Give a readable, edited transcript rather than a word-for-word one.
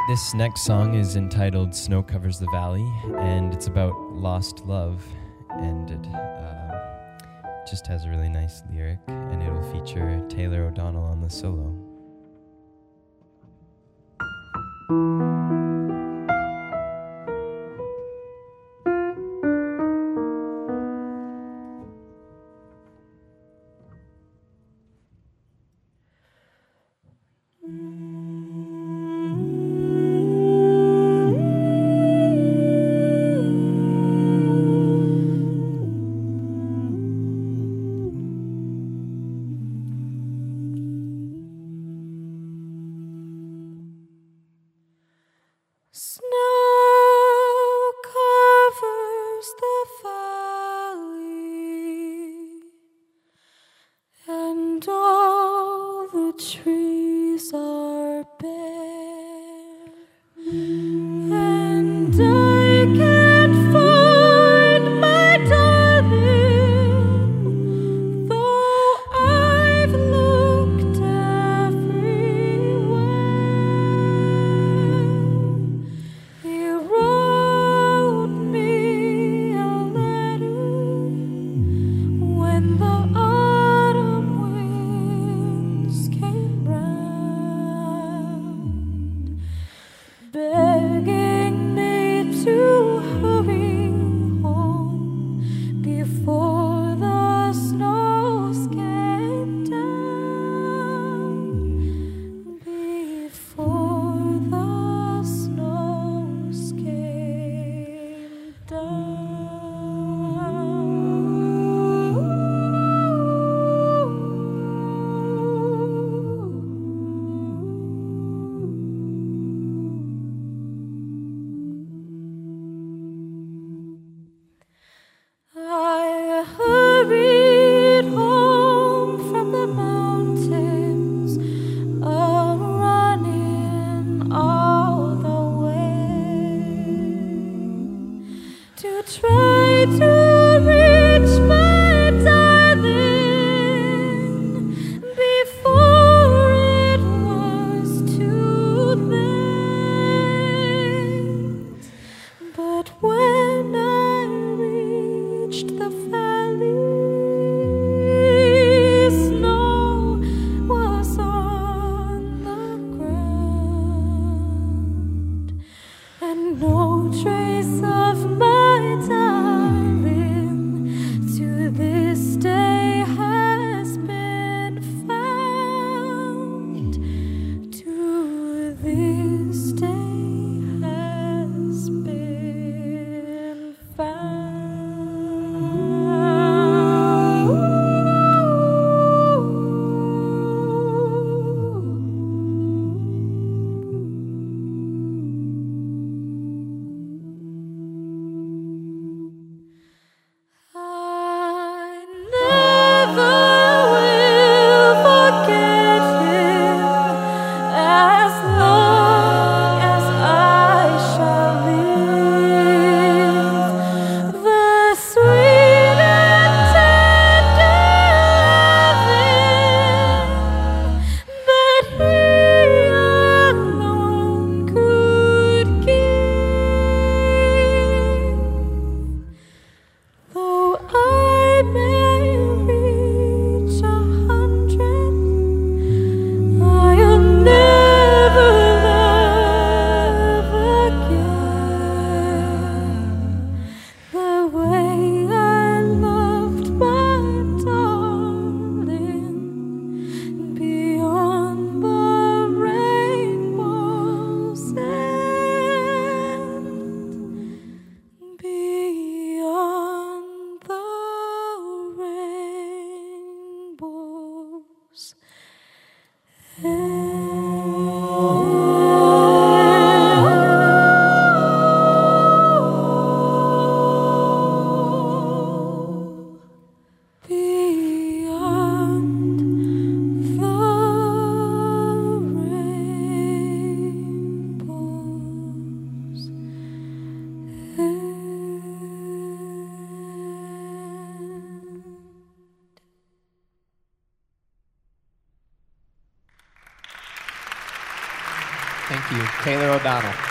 This next song is entitled Snow Covers the Valley, and it's about lost love, and it just has a really nice lyric, and it'll feature Taylor O'Donnell on the solo. Snow covers the valley, and all the trees are bare, and I can't find my darling, though I've looked everywhere. He wrote me a letter when the autumn winds came round, begging me to hurry home before the snows came down, before the snows came I hurried home from the mountains, running all the way, to try to reach my darling before it was too late. But when I reached the valley, snow was on the ground, and no trace of my darling to this day has been found, to this day has been found. you, Taylor O'Donnell.